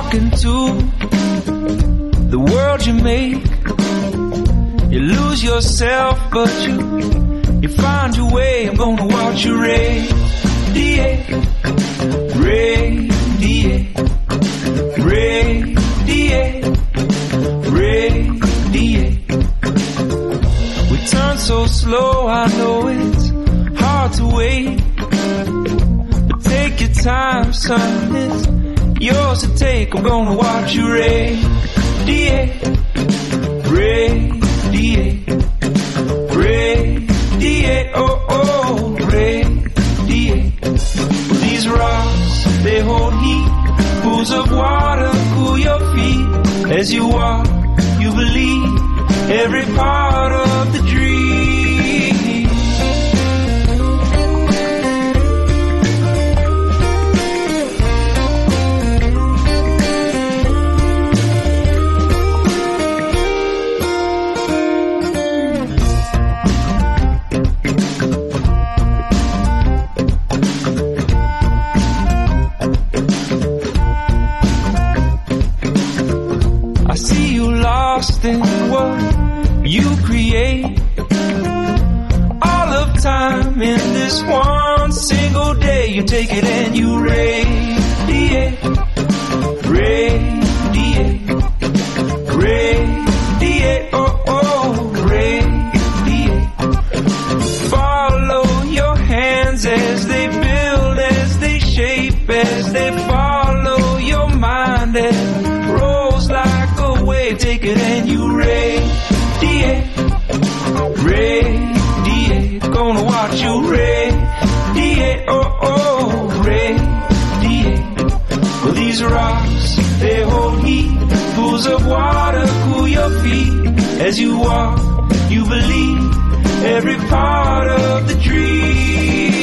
walk into the world you make. You lose yourself, but you find your way. I'm gonna watch you radiate, radiate, radiate, radiate. We turn so slow, I know it's hard to wait, but take your time, son, it's yours to take. I'm gonna watch you radiate, radiate, radiate, oh, oh, radiate. These rocks, they hold heat, pools of water cool your feet. As you walk, you believe every part of the dream. In what you create, all of time in this one single day. You take it and you radiate, radiate, radiate, oh, oh, radiate. Follow your hands as they build, as they shape, as they follow your mind and rolls like a wave. Take it and you radiate, radiate. Gonna watch you radiate, oh, oh, radiate. Well, these rocks, they hold heat, pools of water cool your feet. As you walk, you believe every part of the dream.